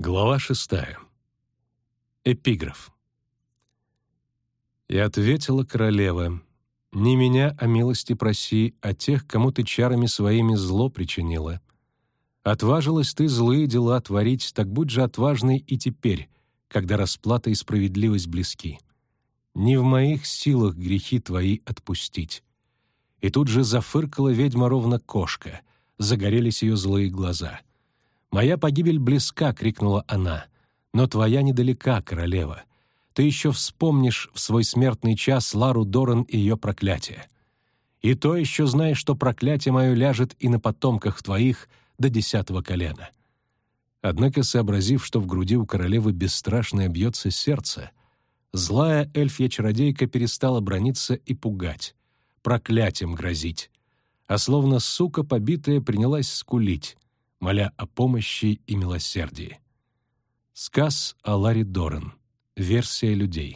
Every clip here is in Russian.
Глава 6. Эпиграф. «И ответила королева: не меня о милости проси, а тех, кому ты чарами своими зло причинила. Отважилась ты злые дела творить, так будь же отважной и теперь, когда расплата и справедливость близки. Не в моих силах грехи твои отпустить». И тут же зафыркала ведьма ровно кошка, загорелись ее злые глаза. «Моя погибель близка», — крикнула она, — «но твоя недалека, королева. Ты еще вспомнишь в свой смертный час Лару Доран и ее проклятие. И то еще знаешь, что проклятие мое ляжет и на потомках твоих до 10-го колена». Однако, сообразив, что в груди у королевы бесстрашное бьется сердце, злая эльфья-чародейка перестала браниться и пугать, проклятием грозить, а словно сука побитая принялась скулить, моля о помощи и милосердии. Сказ о Ларе Доран. Версия людей.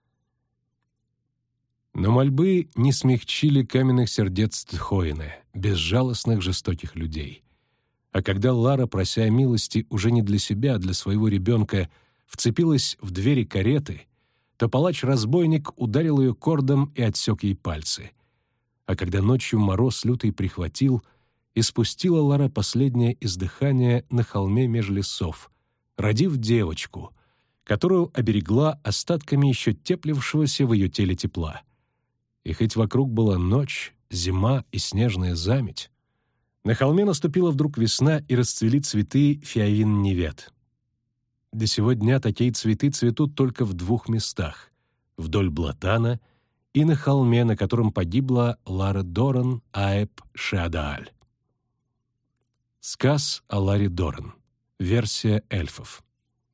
Но мольбы не смягчили каменных сердец Тхоина, безжалостных жестоких людей. А когда Лара, прося милости уже не для себя, а для своего ребенка, вцепилась в двери кареты, то палач-разбойник ударил ее кордом и отсек ей пальцы. А когда ночью мороз лютый прихватил, испустила Лара последнее издыхание на холме меж лесов, родив девочку, которую оберегла остатками еще теплившегося в ее теле тепла. И хоть вокруг была ночь, зима и снежная заметь, на холме наступила вдруг весна, и расцвели цветы фиавин-невет. До сего дня такие цветы цветут только в 2 местах — вдоль Блатана и на холме, на котором погибла Лара Доран Аэб Шеадааль. Сказ о Ларе Доран. Версия эльфов.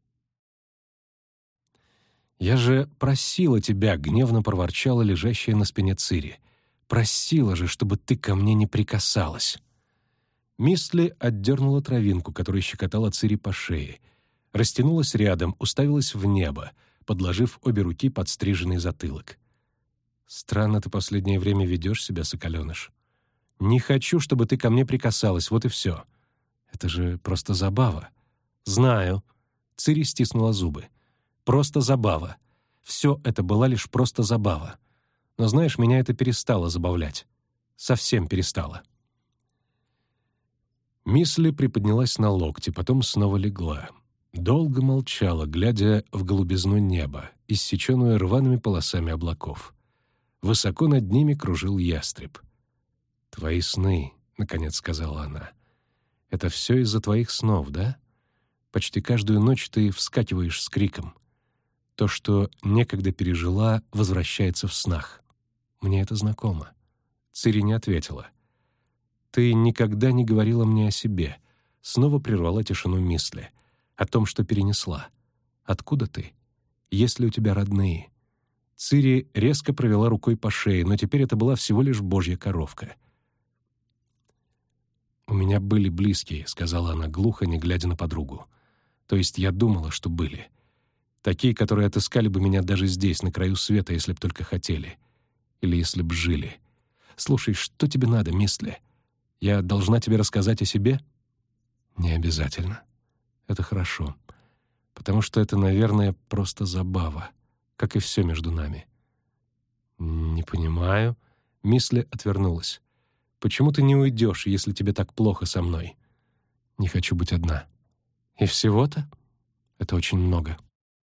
«Я же просила тебя», — гневно проворчала лежащая на спине Цири. «Просила же, чтобы ты ко мне не прикасалась». Мистли отдернула травинку, которая щекотала Цири по шее, растянулась рядом, уставилась в небо, подложив обе руки под стриженный затылок. «Странно ты последнее время ведешь себя, соколеныш. Не хочу, чтобы ты ко мне прикасалась, вот и все. Это же просто забава». «Знаю». Цири стиснула зубы. «Просто забава. Все это была лишь просто забава. Но знаешь, меня это перестало забавлять. Совсем перестало». Мисли приподнялась на локти, потом снова легла. Долго молчала, глядя в голубизну неба, иссеченную рваными полосами облаков. Высоко над ними кружил ястреб. «Твои сны», — наконец сказала она. «Это все из-за твоих снов, да? Почти каждую ночь ты вскакиваешь с криком. То, что некогда пережила, возвращается в снах. Мне это знакомо». Цири не ответила. «Ты никогда не говорила мне о себе», — снова прервала тишину Мисли. «О том, что перенесла. Откуда ты? Есть ли у тебя родные?» Цири резко провела рукой по шее, но теперь это была всего лишь божья коровка. «У меня были близкие», — сказала она глухо, не глядя на подругу. «То есть я думала, что были. Такие, которые отыскали бы меня даже здесь, на краю света, если б только хотели. Или если б жили. Слушай, что тебе надо, Мисли? Я должна тебе рассказать о себе?» «Не обязательно. Это хорошо. Потому что это, наверное, просто забава, как и все между нами». «Не понимаю». Мисли отвернулась. «Почему ты не уйдешь, если тебе так плохо со мной?» «Не хочу быть одна». «И всего-то? Это очень много».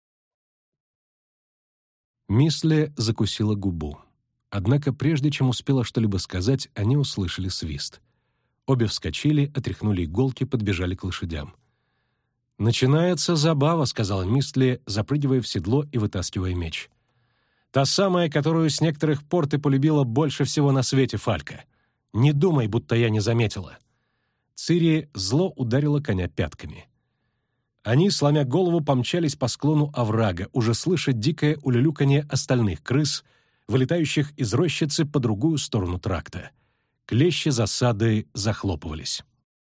Мисли закусила губу. Однако прежде чем успела что-либо сказать, они услышали свист. Обе вскочили, отряхнули иголки, подбежали к лошадям. «Начинается забава», — сказала Мисли, запрыгивая в седло и вытаскивая меч. «Та самая, которую с некоторых пор ты полюбила больше всего на свете, Фалька. Не думай, будто я не заметила». Цири зло ударила коня пятками. Они, сломя голову, помчались по склону оврага, уже слыша дикое улюлюканье остальных крыс, вылетающих из рощицы по другую сторону тракта. Клещи засады захлопывались.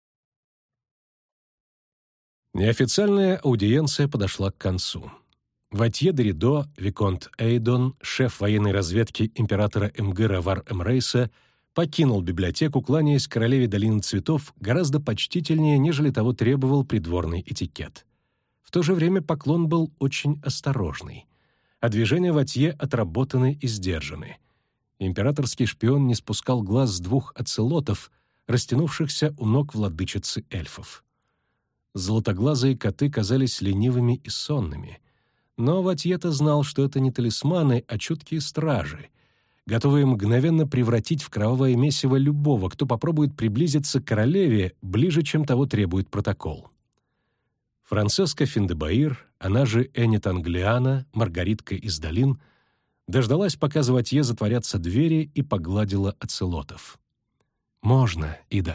Неофициальная аудиенция подошла к концу. Ватье де Ридо, виконт Эйдон, шеф военной разведки императора Эмгыра Вар-Эмрейса, покинул библиотеку, кланяясь королеве долины цветов гораздо почтительнее, нежели того требовал придворный этикет. В то же время поклон был очень осторожный, а движения Ватье отработаны и сдержаны. Императорский шпион не спускал глаз с двух оцелотов, растянувшихся у ног владычицы эльфов. Золотоглазые коты казались ленивыми и сонными, но Ватье-то знал, что это не талисманы, а чуткие стражи, готовые мгновенно превратить в кровавое месиво любого, кто попробует приблизиться к королеве ближе, чем того требует протокол. Францеска Финдебаир, она же Энет Англиана, Маргаритка из долин, дождалась, пока за Ватье затворятся двери, и погладила оцелотов. «Можно, Ида».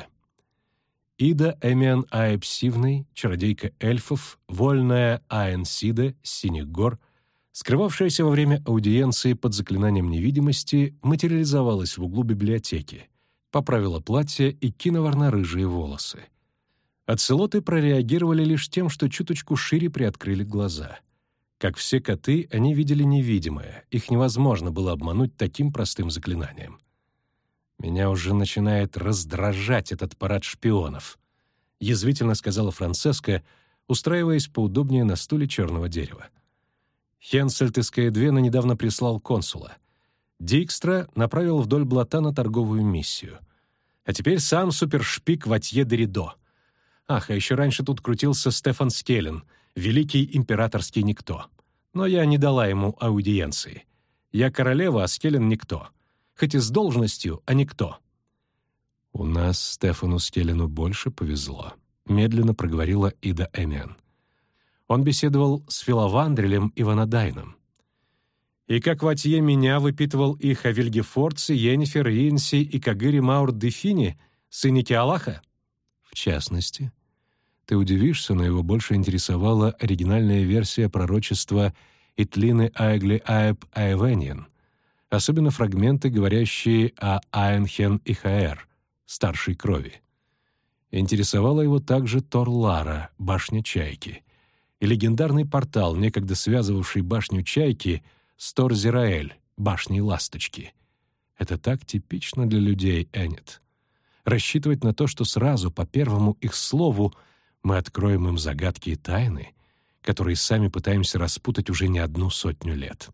Ида Эмиан Аэб Сивный, чародейка эльфов, вольная Аэн-Сиде с Синих гор, скрывавшаяся во время аудиенции под заклинанием невидимости, материализовалась в углу библиотеки, поправила платье и киноварно-рыжие волосы. Оцелоты прореагировали лишь тем, что чуточку шире приоткрыли глаза. Как все коты, они видели невидимое, их невозможно было обмануть таким простым заклинанием. «Меня уже начинает раздражать этот парад шпионов», — язвительно сказала Францеска, устраиваясь поудобнее на стуле черного дерева. Хенсельд из Каэдвена недавно прислал консула. Дикстра направил вдоль Блатана торговую миссию. А теперь сам супершпик Ватье де Ридо. Ах, а еще раньше тут крутился Стефан Скеллен, великий императорский никто. Но я не дала ему аудиенции. Я королева, а Скеллен никто. Хоть и с должностью, а никто. «У нас Стефану Скеллену больше повезло», — медленно проговорила Ида Эмиан. Он беседовал с Филовандрелем и Ванадайном. И как Ватье меня выпитывал их о Вильгефорце, Йеннифер, Йенси и Кагыре Маурт-Дефине, сыне Киалаха? В частности. Ты удивишься, но его больше интересовала оригинальная версия пророчества Итлины Аэгли Аэб Аэвеньен, особенно фрагменты, говорящие о Аэнхен и Хаэр, старшей крови. Интересовала его также Тор-Лара, башня Чайки, и легендарный портал, некогда связывавший башню Чайки с Тор-Зираэль, башней Ласточки. Это так типично для людей, Энет. Рассчитывать на то, что сразу, по первому их слову, мы откроем им загадки и тайны, которые сами пытаемся распутать уже не 100 лет.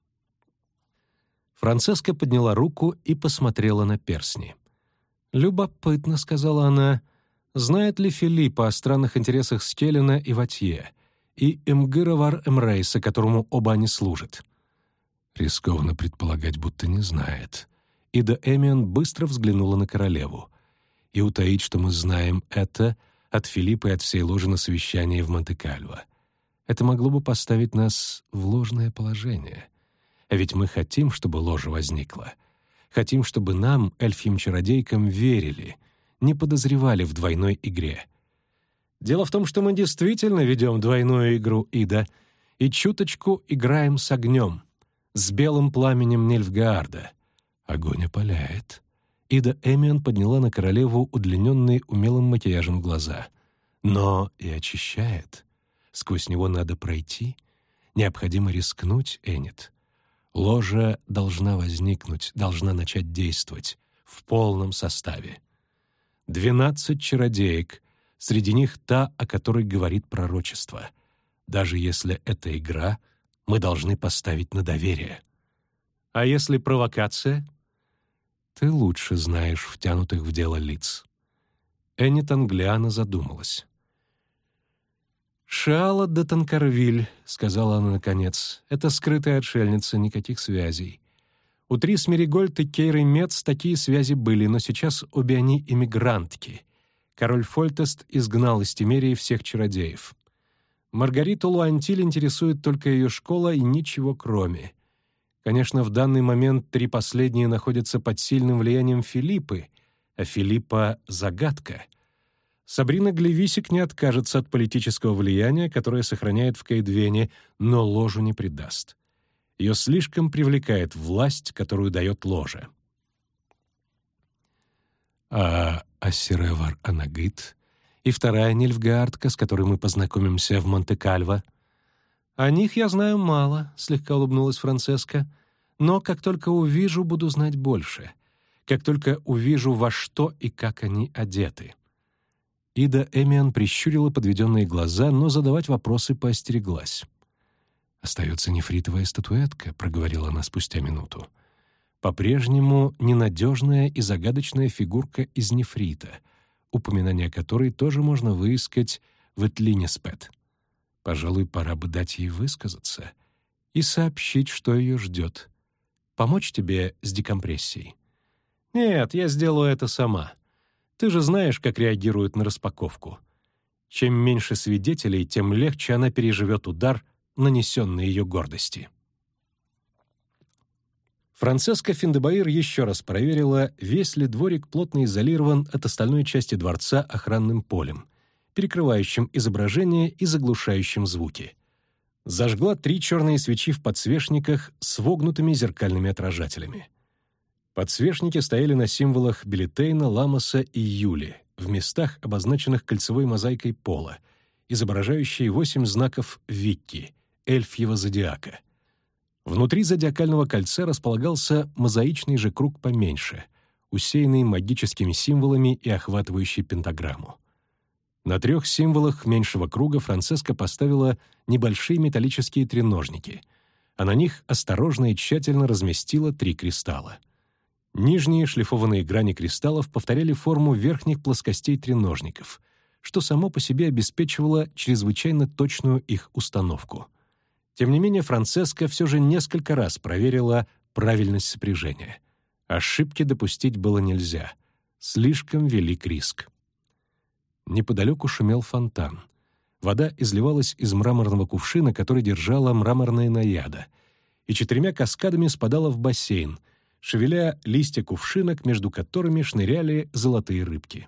Францеска подняла руку и посмотрела на перстни. «Любопытно», — сказала она, — «знает ли Филиппа о странных интересах Скеллена и Ватье, и Эмгыра Вар Эмрейса, которому оба они служат?» Рискованно предполагать, будто не знает. Ида Эмиан быстро взглянула на королеву. «И утаить, что мы знаем это, от Филиппа и от всей ложи на совещании в Монте-Кальво. Это могло бы поставить нас в ложное положение. А ведь мы хотим, чтобы ложа возникла. Хотим, чтобы нам, эльфьим-чародейкам, верили, не подозревали в двойной игре. Дело в том, что мы действительно ведем двойную игру, Ида, и чуточку играем с огнем, с белым пламенем Нильфгаарда. Огонь опаляет». Ида Эмиан подняла на королеву удлиненные умелым макияжем глаза. «Но и очищает. Сквозь него надо пройти. Необходимо рискнуть, Энет. Ложа должна возникнуть, должна начать действовать в полном составе. 12 чародеек, среди них та, о которой говорит пророчество. Даже если это игра, мы должны поставить на доверие. А если провокация? Ты лучше знаешь втянутых в дело лиц». Энет Англиана задумалась. «Шиала де Танкарвиль», — сказала она наконец, — «это скрытая отшельница, никаких связей. У Трис Меригольд и Кейры Мец такие связи были, но сейчас обе они эмигрантки. Король Фольтест изгнал из Тимерии всех чародеев. Маргариту Луантиль интересует только ее школа и ничего кроме. Конечно, в данный момент 3 последние находятся под сильным влиянием Филиппы, а Филиппа — загадка. Сабрина Глевисик не откажется от политического влияния, которое сохраняет в Каэдвене, но ложу не предаст. Ее слишком привлекает власть, которую дает ложа. А Ассиревар Анагит и вторая Нильфгаардка, с которой мы познакомимся в Монте-Кальво? «О них я знаю мало», — слегка улыбнулась Францеска. «Но как только увижу, буду знать больше. Как только увижу, во что и как они одеты». Ида Эмиан прищурила подведенные глаза, но задавать вопросы поостереглась. «Остается нефритовая статуэтка», — проговорила она спустя минуту. «По-прежнему ненадежная и загадочная фигурка из нефрита, упоминание которой тоже можно выискать в Этлинеспет. Пожалуй, пора бы дать ей высказаться и сообщить, что ее ждет. Помочь тебе с декомпрессией?» «Нет, я сделаю это сама. Ты же знаешь, как реагируют на распаковку. Чем меньше свидетелей, тем легче она переживет удар, нанесенный ее гордости». Францеска Финдебаир еще раз проверила, весь ли дворик плотно изолирован от остальной части дворца охранным полем, перекрывающим изображение и заглушающим звуки. Зажгла 3 черные свечи в подсвечниках с вогнутыми зеркальными отражателями. Подсвечники стояли на символах Белитейна, Ламоса и Юли, в местах, обозначенных кольцевой мозаикой пола, изображающей 8 знаков Викки, эльфьего зодиака. Внутри зодиакального кольца располагался мозаичный же круг поменьше, усеянный магическими символами и охватывающий пентаграмму. На 3 символах меньшего круга Францеска поставила небольшие металлические треножники, а на них осторожно и тщательно разместила 3 кристалла. Нижние шлифованные грани кристаллов повторяли форму верхних плоскостей треножников, что само по себе обеспечивало чрезвычайно точную их установку. Тем не менее, Францеска все же несколько раз проверила правильность сопряжения. Ошибки допустить было нельзя. Слишком велик риск. Неподалеку шумел фонтан. Вода изливалась из мраморного кувшина, который держала мраморная наяда, и 4 каскадами спадала в бассейн, шевеля листья кувшинок, между которыми шныряли золотые рыбки.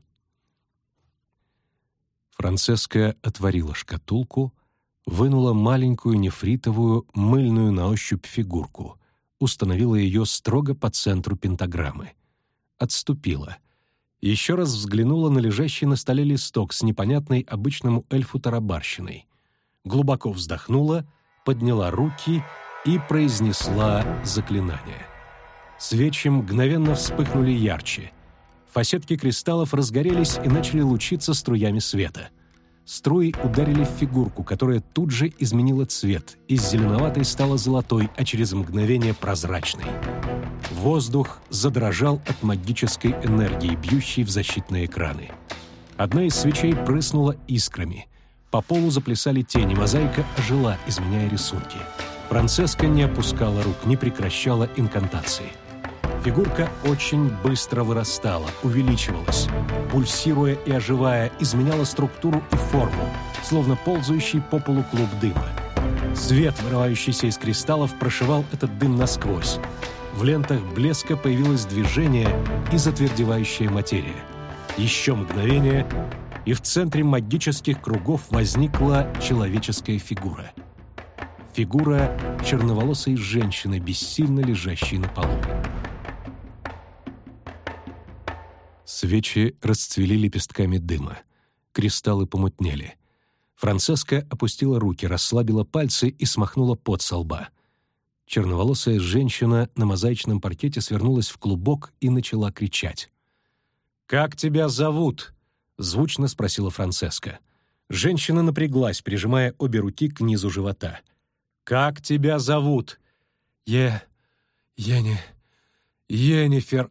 Францеска отворила шкатулку, вынула маленькую нефритовую, мыльную на ощупь фигурку, установила ее строго по центру пентаграммы. Отступила. Еще раз взглянула на лежащий на столе листок с непонятной обычному эльфу тарабарщиной. Глубоко вздохнула, подняла руки и произнесла заклинание. Свечи мгновенно вспыхнули ярче. Фасетки кристаллов разгорелись и начали лучиться струями света. Струи ударили в фигурку, которая тут же изменила цвет. Из зеленоватой стала золотой, а через мгновение прозрачной. Воздух задрожал от магической энергии, бьющей в защитные экраны. Одна из свечей прыснула искрами. По полу заплясали тени, мозаика ожила, изменяя рисунки. Францеска не опускала рук, не прекращала инкантации. Фигурка очень быстро вырастала, увеличивалась. Пульсируя и оживая, изменяла структуру и форму, словно ползающий по полу клуб дыма. Свет, вырывающийся из кристаллов, прошивал этот дым насквозь. В лентах блеска появилось движение и затвердевающая материя. Еще мгновение, и в центре магических кругов возникла человеческая фигура. Фигура черноволосой женщины, бессильно лежащей на полу. Свечи расцвели лепестками дыма. Кристаллы помутнели. Францеска опустила руки, расслабила пальцы и смахнула пот со лба. Черноволосая женщина на мозаичном паркете свернулась в клубок и начала кричать. «Как тебя зовут?» — звучно спросила Францеска. Женщина напряглась, прижимая обе руки к низу живота. «Как тебя зовут?» Енифер.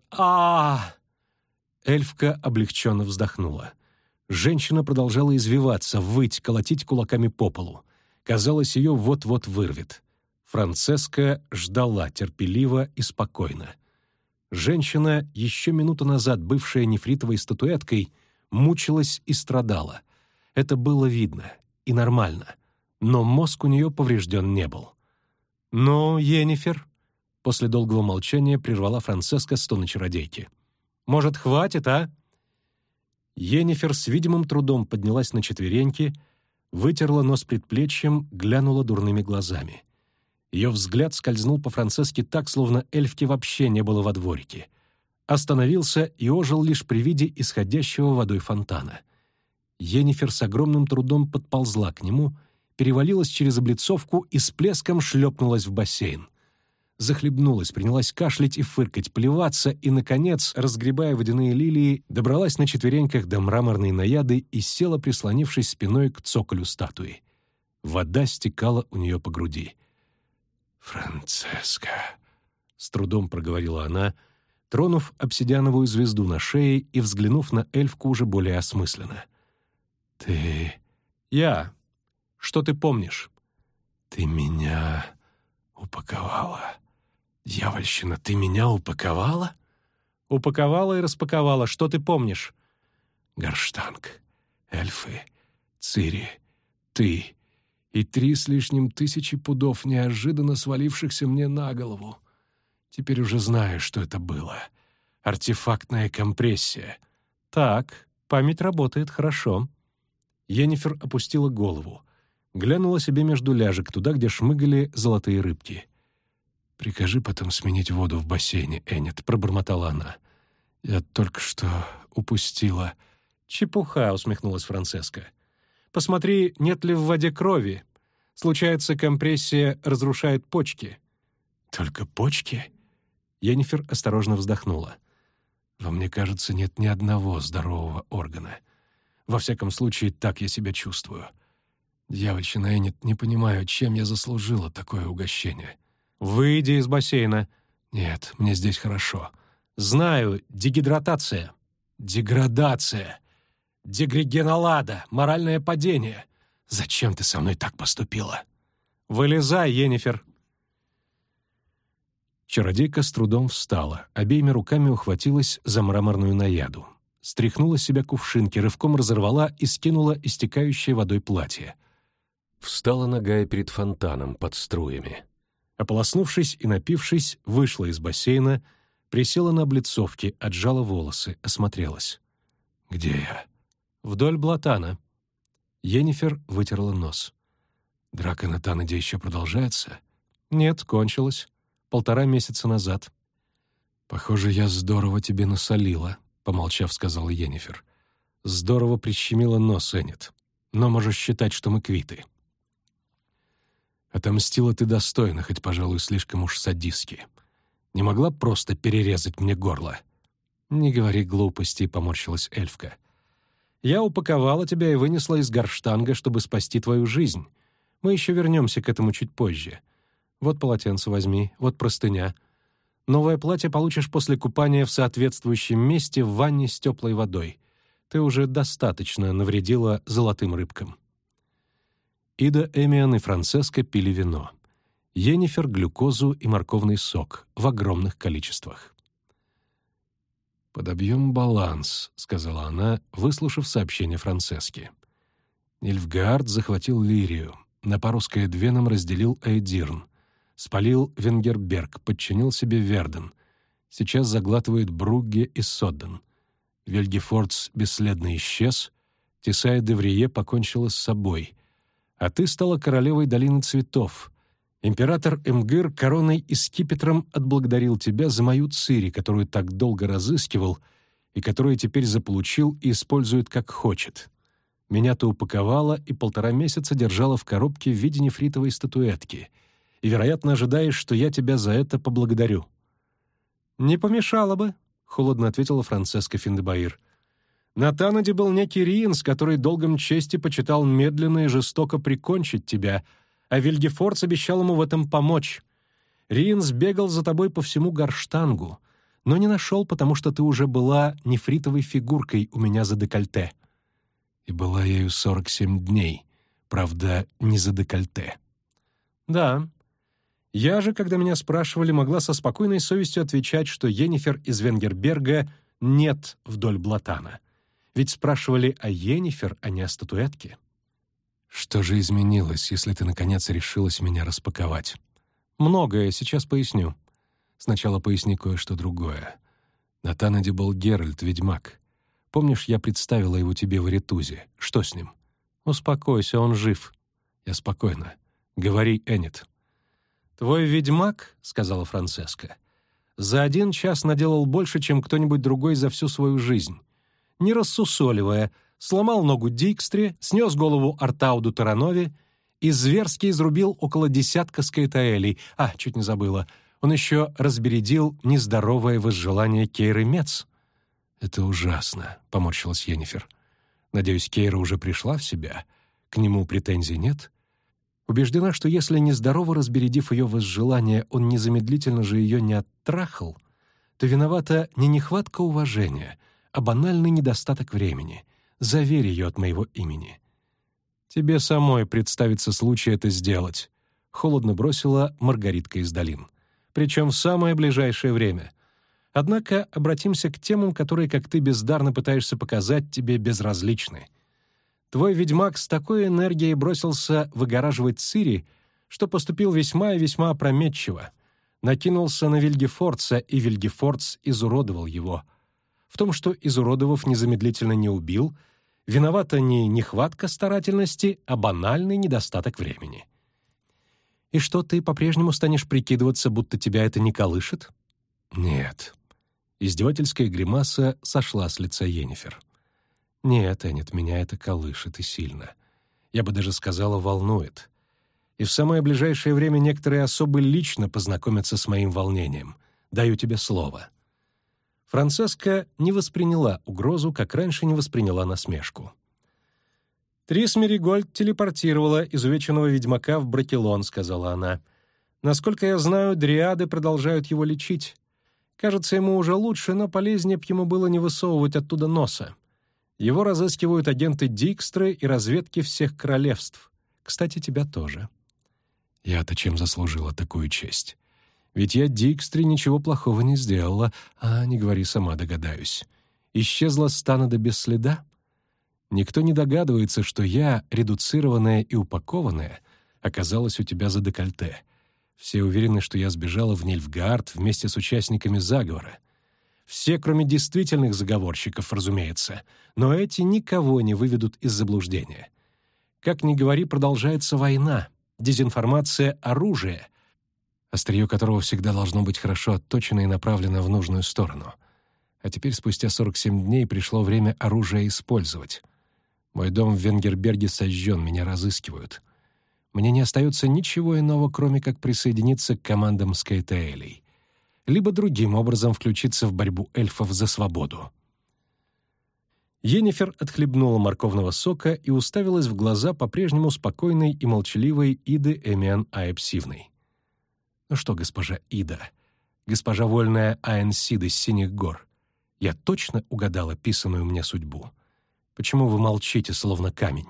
Эльфка облегченно вздохнула. Женщина продолжала извиваться, выть, колотить кулаками по полу. Казалось, ее вот-вот вырвет. Францеска ждала терпеливо и спокойно. Женщина, еще минуту назад бывшая нефритовой статуэткой, мучилась и страдала. Это было видно и нормально, но мозг у нее поврежден не был. «Ну, Енифер?» — после долгого молчания прервала Францеска стон чародейки. «Может, хватит, а?» Енифер с видимым трудом поднялась на четвереньки, вытерла нос предплечьем, глянула дурными глазами. Ее взгляд скользнул по Францеске так, словно эльфки вообще не было во дворике. Остановился и ожил лишь при виде исходящего водой фонтана. Енифер с огромным трудом подползла к нему, перевалилась через облицовку и с плеском шлепнулась в бассейн. захлебнулась, принялась кашлять и фыркать, плеваться и, наконец, разгребая водяные лилии, добралась на четвереньках до мраморной наяды и села, прислонившись спиной к цоколю статуи. Вода стекала у нее по груди. «Францеска», — с трудом проговорила она, тронув обсидиановую звезду на шее и взглянув на эльфку уже более осмысленно. «Ты...» «Я. Что ты помнишь?» «Ты меня упаковала. Дьявольщина, ты меня упаковала?» «Упаковала и распаковала. Что ты помнишь?» «Горштанг, эльфы, Цири, ты и 3 с лишним тысячи пудов, неожиданно свалившихся мне на голову. Теперь уже знаю, что это было. Артефактная компрессия». «Так, память работает хорошо». Йеннифер опустила голову, глянула себе между ляжек, туда, где шмыгали золотые рыбки. «Прикажи потом сменить воду в бассейне, Эннет», — пробормотала она. «Я только что упустила». «Чепуха», — усмехнулась Францеска. «Посмотри, нет ли в воде крови. Случается, компрессия разрушает почки». «Только почки?» Йеннифер осторожно вздохнула. «Во мне, кажется, нет ни одного здорового органа. Во всяком случае, так я себя чувствую. Дьявольщина, Эннет, не понимаю, чем я заслужила такое угощение». «Выйди из бассейна». «Нет, мне здесь хорошо». «Знаю, дегидратация». «Деградация. Дегрегенолада. Моральное падение. Зачем ты со мной так поступила?» «Вылезай, Йеннифер». Чародейка с трудом встала, обеими руками ухватилась за мраморную наяду. Стряхнула с себя кувшинки, рывком разорвала и скинула истекающее водой платье. Встала нагая перед фонтаном под струями. Ополоснувшись и напившись, вышла из бассейна, присела на облицовки, отжала волосы, осмотрелась. «Где я?» «Вдоль Блатана». Йеннифер вытерла нос. «Драка на Танаде еще продолжается?» «Нет, кончилась. 1,5 месяца назад». «Похоже, я здорово тебе насолила», — помолчав, сказала Йеннифер. «Здорово прищемила нос, Эннет. Но можешь считать, что мы квиты». «Отомстила ты достойно, хоть, пожалуй, слишком уж садистски. Не могла просто перерезать мне горло?» «Не говори глупостей», — поморщилась эльфка. «Я упаковала тебя и вынесла из Горштанга, чтобы спасти твою жизнь. Мы еще вернемся к этому чуть позже. Вот полотенце возьми, вот простыня. Новое платье получишь после купания в соответствующем месте в ванне с теплой водой. Ты уже достаточно навредила золотым рыбкам». Ида, Эмиан и Францеска пили вино. Йеннифер — глюкозу и морковный сок в огромных количествах. «Подобьем баланс», — сказала она, выслушав сообщение Францески. Нильфгаард захватил Лирию, на пару с Каэдвеном разделил Эйдирн, спалил Венгерберг, подчинил себе Верден, сейчас заглатывает Бругге и Содден. Вельгефордс бесследно исчез, Тесая де Врие покончила с собой, а ты стала королевой долины цветов. Император Эмгир короной и скипетром отблагодарил тебя за мою Цири, которую так долго разыскивал и которую теперь заполучил и использует как хочет. Меня ты упаковала и 1,5 месяца держала в коробке в виде нефритовой статуэтки, и, вероятно, ожидаешь, что я тебя за это поблагодарю». «Не помешало бы», — холодно ответила Францеска Финдебаир. «На Танаде был некий Риенс, который долгом чести почитал медленно и жестоко прикончить тебя, а Вильгефордс обещал ему в этом помочь. Риенс бегал за тобой по всему Горштангу, но не нашел, потому что ты уже была нефритовой фигуркой у меня за декольте. И была ею 47 дней, правда, не за декольте». «Да. Я же, когда меня спрашивали, могла со спокойной совестью отвечать, что Йеннифер из Венгерберга нет вдоль Блатана. Ведь спрашивали о Йеннифер, а не о статуэтке». «Что же изменилось, если ты, наконец, решилась меня распаковать?» «Многое, сейчас поясню. Сначала поясни кое-что другое. На Танаде был Геральт, ведьмак. Помнишь, я представила его тебе в Аритузе? Что с ним?» «Успокойся, он жив». «Я спокойна. Говори, Эннет». «Твой ведьмак, — сказала Францеска, — за 1 час наделал больше, чем кто-нибудь другой за всю свою жизнь. Не рассусоливая, сломал ногу Дикстре, снес голову Артауду Таранове и зверски изрубил около 10 скаэтаэлей. Чуть не забыла. Он еще разбередил нездоровое возжелание Кейры Мец. «Это ужасно», — поморщилась Йеннифер. «Надеюсь, Кейра уже пришла в себя? К нему претензий нет?» Убеждена, что если, нездорово разбередив ее возжелание, он незамедлительно же ее не оттрахал, то виновата не нехватка уважения, а банальный недостаток времени. Заверь ее от моего имени. «Тебе самой представится случай это сделать», — холодно бросила Маргаритка из долин. «Причем в самое ближайшее время. Однако обратимся к темам, которые, как ты бездарно пытаешься показать, тебе безразличны. Твой ведьмак с такой энергией бросился выгораживать Цири, что поступил весьма и весьма опрометчиво. Накинулся на Вильгефордса, и Вильгефордс изуродовал его. В том, что, изуродовав, незамедлительно не убил, виновата не нехватка старательности, а банальный недостаток времени. И что, ты по-прежнему станешь прикидываться, будто тебя это не колышет?» «Нет». Издевательская гримаса сошла с лица Йеннифер. «Нет, Эннет, меня это колышет и сильно. Я бы даже сказала, волнует. И в самое ближайшее время некоторые особы лично познакомятся с моим волнением. Даю тебе слово». Францеска не восприняла угрозу, как раньше не восприняла насмешку. «Трис Меригольд телепортировала изувеченного ведьмака в Бракелон», — сказала она. «Насколько я знаю, дриады продолжают его лечить. Кажется, ему уже лучше, но полезнее б ему было не высовывать оттуда носа. Его разыскивают агенты Дикстры и разведки всех королевств. Кстати, тебя тоже». «Я-то чем заслужила такую честь? Ведь я Дикстре ничего плохого не сделала, а не говори, сама догадаюсь. Исчезла с Танада без следа? Никто не догадывается, что я, редуцированная и упакованная, оказалась у тебя за декольте. Все уверены, что я сбежала в Нильфгаард вместе с участниками заговора. Все, кроме действительных заговорщиков, разумеется, но эти никого не выведут из заблуждения. Как ни говори, продолжается война, дезинформация — оружие, острие которого всегда должно быть хорошо отточено и направлено в нужную сторону. А теперь, спустя 47 дней, пришло время оружие использовать. Мой дом в Венгерберге сожжен, меня разыскивают. Мне не остается ничего иного, кроме как присоединиться к командам Скайтаэлей, либо другим образом включиться в борьбу эльфов за свободу. Йеннифер отхлебнула морковного сока и уставилась в глаза по-прежнему спокойной и молчаливой Иды Эмиан Аэпсивной. «Ну что, госпожа Ида, госпожа вольная Аэнсид из Синих гор, я точно угадала писаную мне судьбу? Почему вы молчите, словно камень?»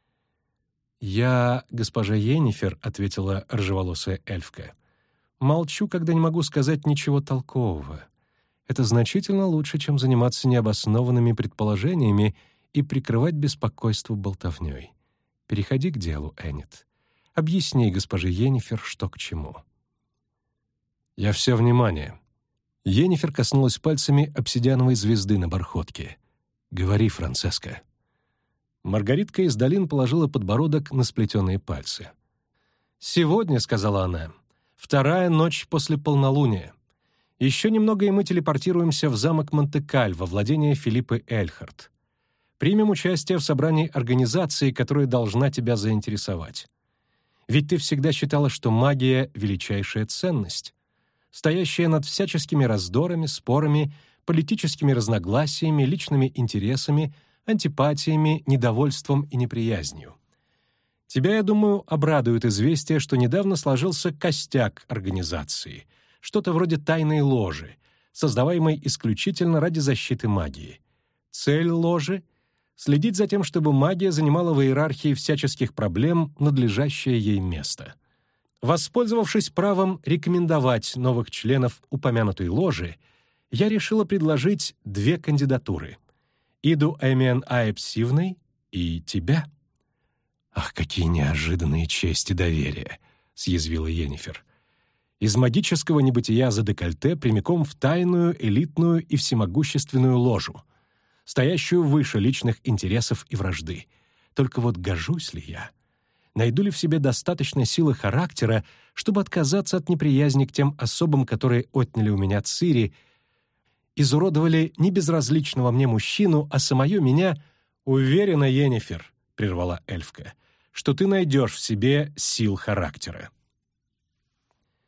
«Я, госпожа Йеннифер», — ответила рыжеволосая эльфка, «молчу, когда не могу сказать ничего толкового. Это значительно лучше, чем заниматься необоснованными предположениями и прикрывать беспокойство болтовней. Переходи к делу, Эннет. Объясни госпоже Йеннифер, что к чему». «Я все внимание». Йеннифер коснулась пальцами обсидиановой звезды на бархотке. «Говори, Францеска». Маргаритка из долин положила подбородок на сплетенные пальцы. «Сегодня, — сказала она, — вторая ночь после полнолуния. Еще немного, и мы телепортируемся в замок Монте-Каль во владение Филиппы Эльхард. Примем участие в собрании организации, которая должна тебя заинтересовать. Ведь ты всегда считала, что магия — величайшая ценность, стоящая над всяческими раздорами, спорами, политическими разногласиями, личными интересами, антипатиями, недовольством и неприязнью. Тебя, я думаю, обрадует известие, что недавно сложился костяк организации, что-то вроде тайной ложи, создаваемой исключительно ради защиты магии. Цель ложи — следить за тем, чтобы магия занимала в иерархии всяческих проблем надлежащее ей место. Воспользовавшись правом рекомендовать новых членов упомянутой ложи, я решила предложить две кандидатуры — Иду Эмиан Аэпсивной и тебя. «Ах, какие неожиданные чести доверия!» — съязвила Йеннифер. «Из магического небытия за декольте прямиком в тайную, элитную и всемогущественную ложу, стоящую выше личных интересов и вражды. Только вот гожусь ли я? Найду ли в себе достаточно силы характера, чтобы отказаться от неприязни к тем особам, которые отняли у меня Цири, изуродовали не безразличного мне мужчину, а самое меня? Уверена, Йеннифер, — прервала эльфка, — что ты найдешь в себе сил характера».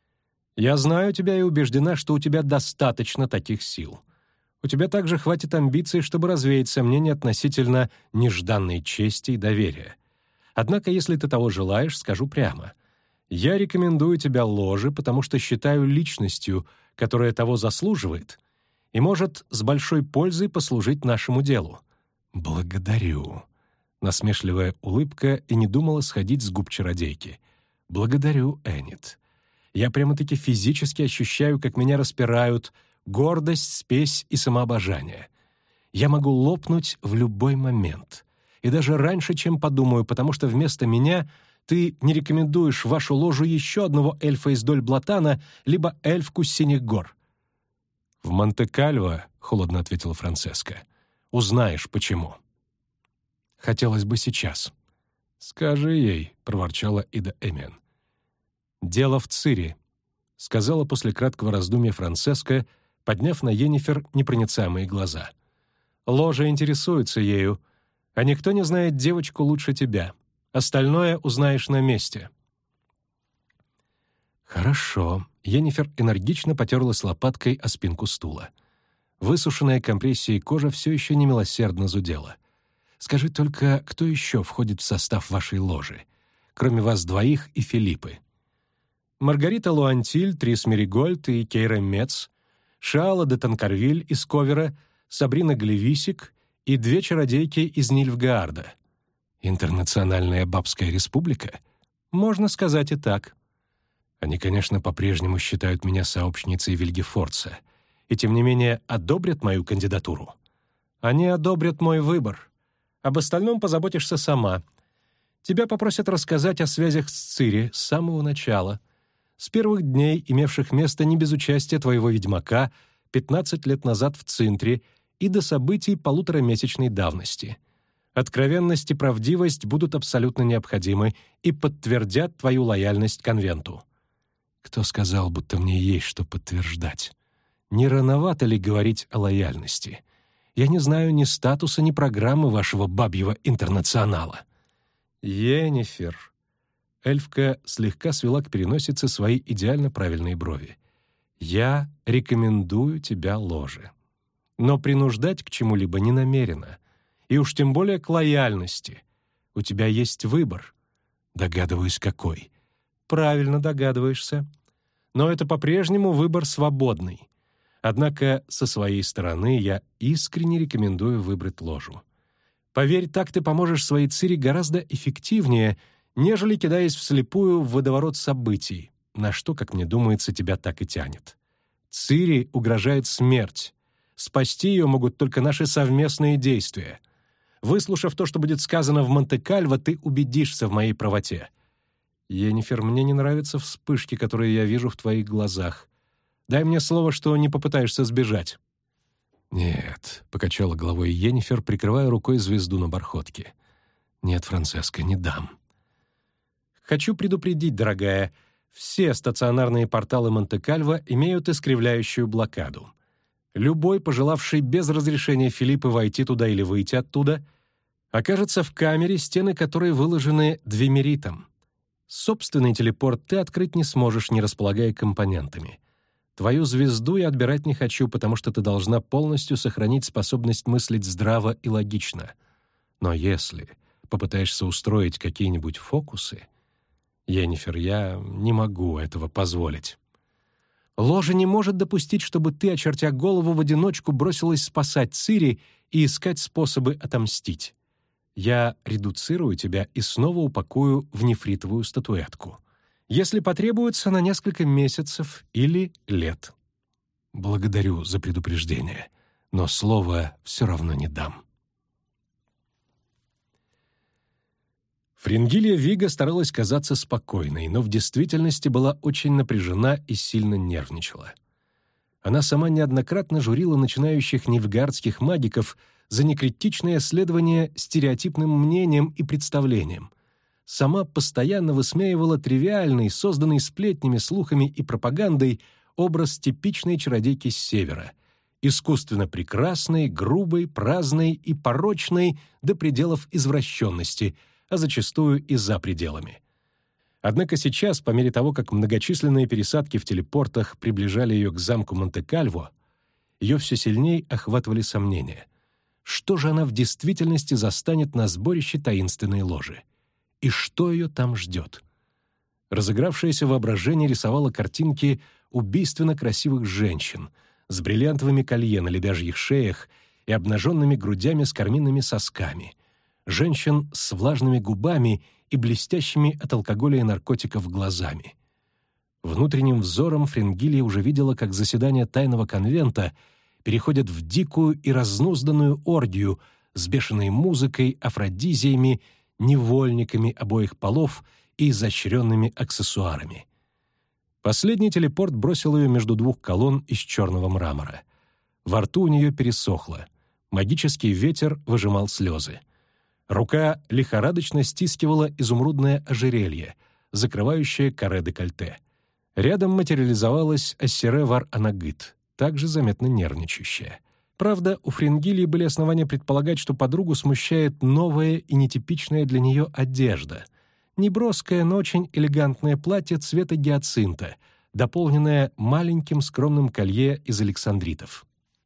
Я знаю тебя и убеждена, что у тебя достаточно таких сил. У тебя также хватит амбиций, чтобы развеять сомнения относительно нежданной чести и доверия. Однако, если ты того желаешь, скажу прямо. Я рекомендую тебя ложе, потому что считаю личностью, которая того заслуживает, и может с большой пользой послужить нашему делу. Благодарю. Насмешливая улыбка и не думала сходить с губ чародейки. Благодарю, Эннет. Я прямо-таки физически ощущаю, как меня распирают гордость, спесь и самообожание. Я могу лопнуть в любой момент. И даже раньше, чем подумаю, потому что вместо меня ты не рекомендуешь в вашу ложу еще одного эльфа из Дольблатана, либо эльфку с Синих гор. «В Монте-Кальво», — холодно ответила Францеска, — «узнаешь, почему». «Хотелось бы сейчас». «Скажи ей», — проворчала Ида Эмиан. «Дело в Цири», — сказала после краткого раздумья Францеска, подняв на Йеннифер непроницаемые глаза. «Ложа интересуется ею, а никто не знает девочку лучше тебя. Остальное узнаешь на месте». «Хорошо». Йеннифер энергично потерлась лопаткой о спинку стула. Высушенная компрессией кожа все еще немилосердно зудела. «Скажи только, кто еще входит в состав вашей ложи, кроме вас двоих и Филиппы?» «Маргарита Луантиль, Трис Меригольд и Кейра Мец, Шаала де Танкарвиль из Ковера, Сабрина Глевисик и 2 чародейки из Нильфгаарда». «Интернациональная бабская республика?» «Можно сказать и так». Они, конечно, по-прежнему считают меня сообщницей Вильгефорца, и тем не менее одобрят мою кандидатуру. Они одобрят мой выбор. Об остальном позаботишься сама. Тебя попросят рассказать о связях с Цири с самого начала, с первых дней, имевших место не без участия твоего ведьмака 15 лет назад в Цинтре и до событий полуторамесячной давности. Откровенность и правдивость будут абсолютно необходимы и подтвердят твою лояльность конвенту. Кто сказал, будто мне есть что подтверждать? Не рановато ли говорить о лояльности? Я не знаю ни статуса, ни программы вашего бабьего интернационала. Йеннифер. Эльфка слегка свела к переносице свои идеально правильные брови. Я рекомендую тебя ложе. Но принуждать к чему-либо не намерена. И уж тем более к лояльности. У тебя есть выбор. Догадываюсь, какой. Правильно догадываешься. Но это по-прежнему выбор свободный. Однако со своей стороны я искренне рекомендую выбрать ложу. Поверь, так ты поможешь своей Цири гораздо эффективнее, нежели кидаясь вслепую в водоворот событий, на что, как мне думается, тебя так и тянет. Цири угрожает смерть. Спасти ее могут только наши совместные действия. Выслушав то, что будет сказано в Монте-Кальво, ты убедишься в моей правоте. Йеннифер, мне не нравятся вспышки, которые я вижу в твоих глазах. Дай мне слово, что не попытаешься сбежать». «Нет», — покачала головой Йеннифер, прикрывая рукой звезду на бархотке. «Нет, Францеска, не дам». «Хочу предупредить, дорогая, все стационарные порталы Монте-Кальво имеют искривляющую блокаду. Любой, пожелавший без разрешения Филиппы войти туда или выйти оттуда, окажется в камере, стены которой выложены двемеритом. Собственный телепорт ты открыть не сможешь, не располагая компонентами. Твою звезду я отбирать не хочу, потому что ты должна полностью сохранить способность мыслить здраво и логично. Но если попытаешься устроить какие-нибудь фокусы... Йеннифер, я не могу этого позволить. Ложа не может допустить, чтобы ты, очертя голову, в одиночку бросилась спасать Цири и искать способы отомстить. Я редуцирую тебя и снова упакую в нефритовую статуэтку. Если потребуется, на несколько месяцев или лет. Благодарю за предупреждение, но слова все равно не дам. Фрингилия Вига старалась казаться спокойной, но в действительности была очень напряжена и сильно нервничала. Она сама неоднократно журила начинающих нильфгаардских магиков за некритичное следование стереотипным мнениям и представлениям. Сама постоянно высмеивала тривиальный, созданный сплетнями, слухами и пропагандой образ типичной чародейки с севера, искусственно прекрасной, грубой, праздной и порочной до пределов извращенности, а зачастую и за пределами. Однако сейчас, по мере того, как многочисленные пересадки в телепортах приближали ее к замку Монте-Кальво, ее все сильнее охватывали сомнения. Что же она в действительности застанет на сборище таинственной ложи? И что ее там ждет? Разыгравшееся воображение рисовало картинки убийственно красивых женщин с бриллиантовыми колье на лебяжьих шеях и обнаженными грудями с карминными сосками, женщин с влажными губами и блестящими от алкоголя и наркотиков глазами. Внутренним взором Френгилья уже видела, как заседания тайного конвента переходят в дикую и разнузданную оргию с бешеной музыкой, афродизиями, невольниками обоих полов и изощренными аксессуарами. Последний телепорт бросил ее между двух колонн из черного мрамора. Во рту у нее пересохло. Магический ветер выжимал слезы. Рука лихорадочно стискивала изумрудное ожерелье, закрывающее каре декольте. Рядом материализовалась Ассире Вар-Анагыт, также заметно нервничающая. Правда, у Френгильи были основания предполагать, что подругу смущает новая и нетипичная для нее одежда. Неброское, но очень элегантное платье цвета гиацинта, дополненное маленьким скромным колье из александритов.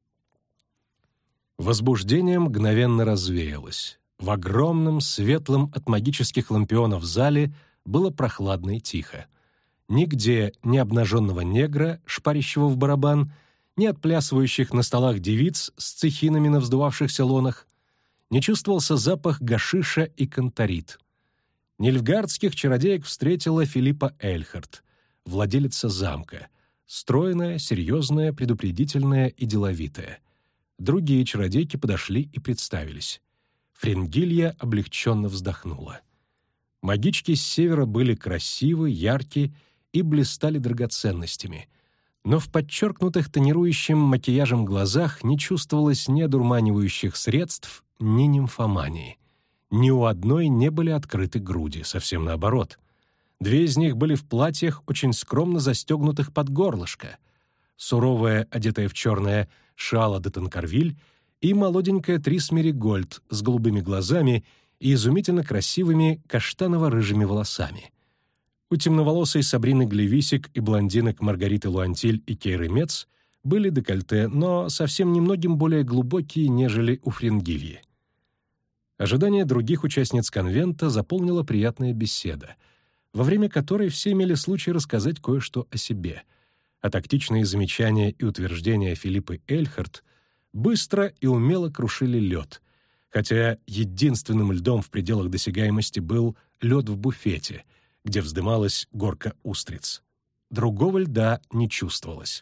Возбуждение мгновенно развеялось. В огромном, светлом от магических лампионов зале было прохладно и тихо. Нигде ни обнаженного негра, шпарящего в барабан, ни отплясывающих на столах девиц с цехинами на вздувавшихся лонах, не чувствовался запах гашиша и канторит. Нильфгардских чародеек встретила Филиппа Эльхарт, владелица замка, стройная, серьезная, предупредительная и деловитая. Другие чародейки подошли и представились. Френгилья облегченно вздохнула. Магички с севера были красивы, яркие и блистали драгоценностями, но в подчеркнутых тонирующим макияжем глазах не чувствовалось ни одурманивающих средств, ни нимфомании. Ни у одной не были открыты груди, совсем наоборот. Две из них были в платьях, очень скромно застегнутых под горлышко. Суровая, одетая в черное, Шала де Танкарвиль и молоденькая Трис Меригольд с голубыми глазами и изумительно красивыми каштаново-рыжими волосами. У темноволосой Сабрины Глевисик и блондинок Маргариты Луантиль и Кейры Мец были декольте, но совсем немногим более глубокие, нежели у Френгильи. Ожидание других участниц конвента заполнила приятная беседа, во время которой все имели случай рассказать кое-что о себе, а тактичные замечания и утверждения Филиппы Эльхарт быстро и умело крушили лед, хотя единственным льдом в пределах досягаемости был лед в буфете, где вздымалась горка устриц. Другого льда не чувствовалось.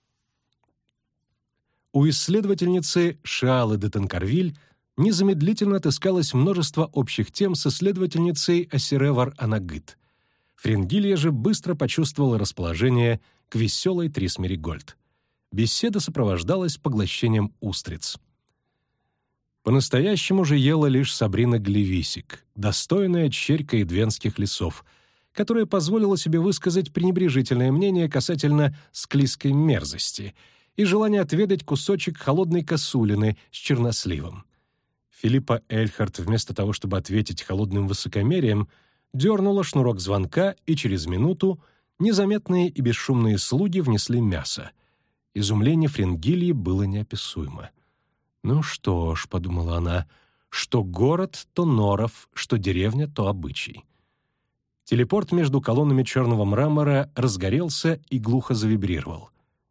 У исследовательницы Шиалы де Танкарвиль незамедлительно отыскалось множество общих тем с исследовательницей Ассире Вар-Анагыт. Френгилья же быстро почувствовала расположение к веселой Трис Меригольд. Беседа сопровождалась поглощением устриц. По-настоящему же ела лишь Сабрина Глевисик, достойная черька идвенских лесов, которая позволила себе высказать пренебрежительное мнение касательно склизкой мерзости и желание отведать кусочек холодной косулины с черносливом. Филиппа Эльхарт, вместо того, чтобы ответить холодным высокомерием, дернула шнурок звонка, и через минуту незаметные и бесшумные слуги внесли мясо. Изумление Френгильи было неописуемо. «Ну что ж», — подумала она, — «что город, то норов, что деревня, то обычай». Телепорт между колоннами черного мрамора разгорелся и глухо завибрировал.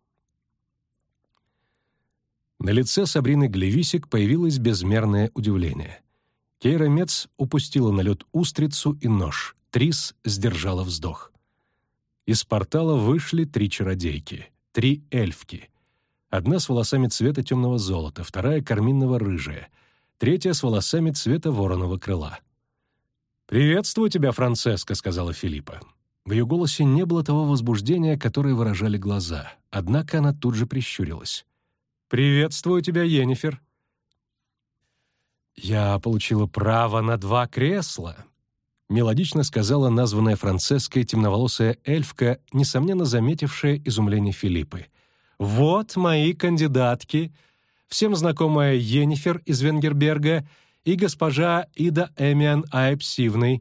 На лице Сабрины Глевисик появилось безмерное удивление. Кейра Мец упустила на лед устрицу и нож. Трис сдержала вздох. Из портала вышли 3 чародейки, 3 эльфки. Одна с волосами цвета темного золота, вторая карминного-рыжая, третья с волосами цвета вороного крыла. «Приветствую тебя, Францеска», — сказала Филиппа. В ее голосе не было того возбуждения, которое выражали глаза, однако она тут же прищурилась. «Приветствую тебя, Йеннифер». «Я получила право на 2 кресла», — мелодично сказала названная Францеской темноволосая эльфка, несомненно заметившая изумление Филиппы. «Вот мои кандидатки, всем знакомая Йеннифер из Венгерберга и госпожа Ида Эмиан Айпсивной,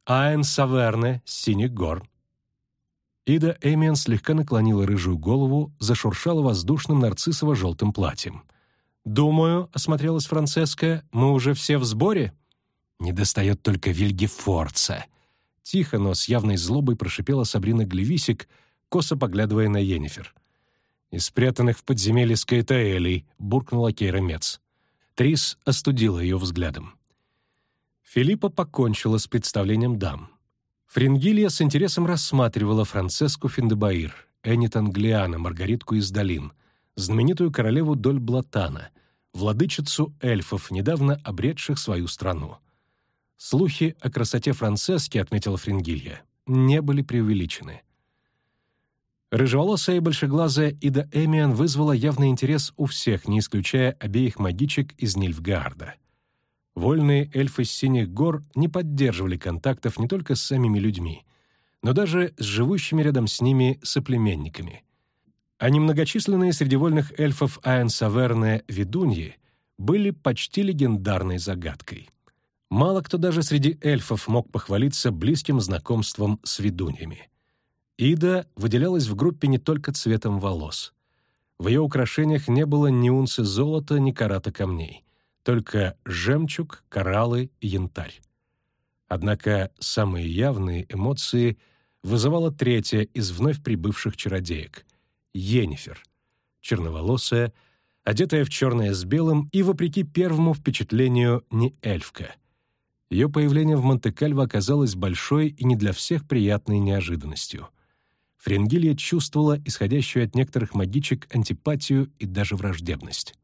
Аэн Саверне с синих гор». Ида Эмиан слегка наклонила рыжую голову, зашуршала воздушным нарциссово-желтым платьем. «Думаю», — осмотрелась Францеска, — «мы уже все в сборе?» «Недостает только Вильгефорца». Тихо, но с явной злобой прошипела Сабрина Глевисик, косо поглядывая на Йеннифер. «Из спрятанных в подземелье Скаэтаэлей», — буркнула Кейра Мец. Трис остудила ее взглядом. Филиппа покончила с представлением дам. Фрингилья с интересом рассматривала Францеску Финдебаир, Энит Англиана, Маргаритку из долин, знаменитую королеву Дольблатана, владычицу эльфов, недавно обретших свою страну. Слухи о красоте Францески, отметила Фрингилья, не были преувеличены. Рыжеволосая и большеглазая Ида Эмиан вызвала явный интерес у всех, не исключая обеих магичек из Нильфгаарда. Вольные эльфы с Синих гор не поддерживали контактов не только с самими людьми, но даже с живущими рядом с ними соплеменниками. А немногочисленные среди вольных эльфов Аэн Саверне ведуньи были почти легендарной загадкой. Мало кто даже среди эльфов мог похвалиться близким знакомством с ведуньями. Ида выделялась в группе не только цветом волос. В ее украшениях не было ни унции золота, ни карата камней. Только жемчуг, кораллы и янтарь. Однако самые явные эмоции вызывала третья из вновь прибывших чародеек — Йеннифер, черноволосая, одетая в черное с белым и, вопреки первому впечатлению, не эльфка. Ее появление в Монте-Кальво оказалось большой и не для всех приятной неожиданностью. Фрингилья чувствовала исходящую от некоторых магичек антипатию и даже враждебность.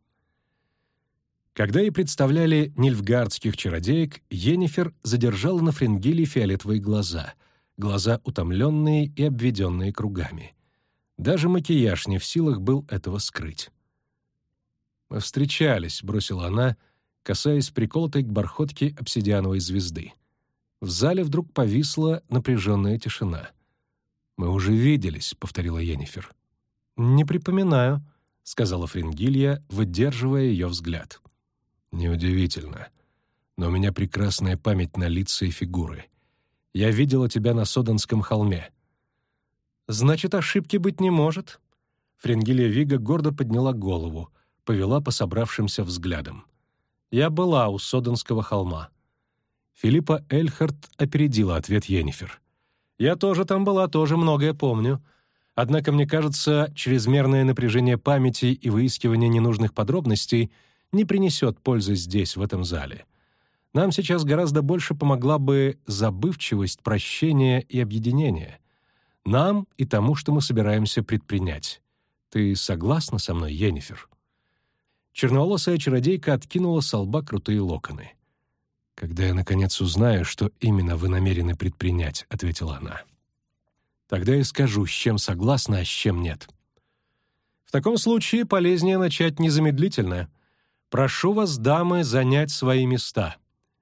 Когда ей представляли нильфгаардских чародеек, Йеннифер задержала на Фрингилье фиолетовые глаза утомленные и обведенные кругами. Даже макияж не в силах был этого скрыть. «Мы встречались», — бросила она, касаясь приколотой к бархотке обсидиановой звезды. В зале вдруг повисла напряженная тишина. «Мы уже виделись», — повторила Йеннифер. «Не припоминаю», — сказала Фрингилья, выдерживая ее взгляд. «Неудивительно. Но у меня прекрасная память на лица и фигуры. Я видела тебя на Соденском холме». «Значит, ошибки быть не может». Фрингилья Вига гордо подняла голову, повела по собравшимся взглядам. «Я была у Соденского холма». Филиппа Эльхард опередила ответ Йеннифер. «Я тоже там была, тоже многое помню. Однако, мне кажется, чрезмерное напряжение памяти и выискивание ненужных подробностей не принесет пользы здесь, в этом зале. Нам сейчас гораздо больше помогла бы забывчивость, прощение и объединение. Нам и тому, что мы собираемся предпринять. Ты согласна со мной, Йеннифер?» Черноволосая чародейка откинула со лба крутые локоны. «Когда я, наконец, узнаю, что именно вы намерены предпринять», — ответила она. «Тогда и скажу, с чем согласна, а с чем нет». «В таком случае полезнее начать незамедлительно. Прошу вас, дамы, занять свои места».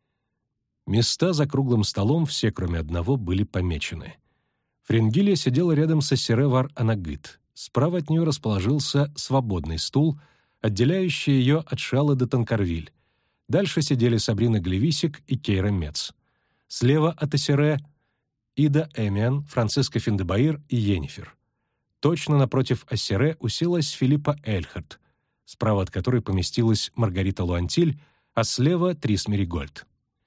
Места за круглым столом, все, кроме одного, были помечены. Фрингилья сидела рядом со Сире-Вар-Анагыт. Справа от нее расположился свободный стул, отделяющий ее от Шалы де Танкарвиль. Дальше сидели Сабрина Глевисик и Кейра Мец. Слева от Эсере — Ида Эмиан, Францеска Финдебаир и Йеннифер. Точно напротив Эсере уселась Филиппа Эльхард, справа от которой поместилась Маргарита Луантиль, а слева — Трис Меригольд.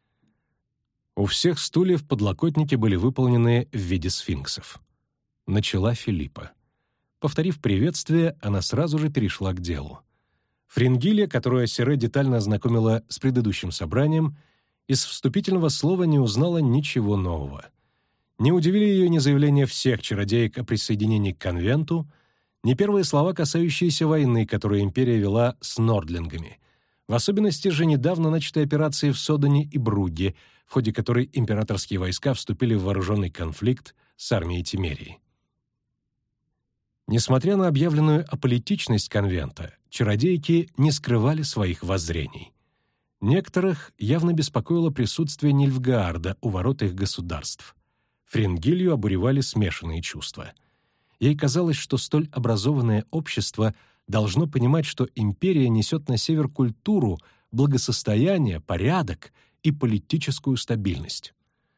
У всех стульев подлокотники были выполнены в виде сфинксов. Начала Филиппа. Повторив приветствие, она сразу же перешла к делу. Фрингилья, которую Эсере детально ознакомила с предыдущим собранием, из вступительного слова не узнала ничего нового. Не удивили ее ни заявления всех чародеек о присоединении к конвенту, ни первые слова, касающиеся войны, которую империя вела с нордлингами, в особенности же недавно начатой операции в Содене и Бругге, в ходе которой императорские войска вступили в вооруженный конфликт с армией Тимерии. Несмотря на объявленную аполитичность конвента, чародейки не скрывали своих воззрений. Некоторых явно беспокоило присутствие Нильфгаарда у ворот их государств. Фрингилью обуревали смешанные чувства. Ей казалось, что столь образованное общество должно понимать, что империя несет на север культуру, благосостояние, порядок и политическую стабильность.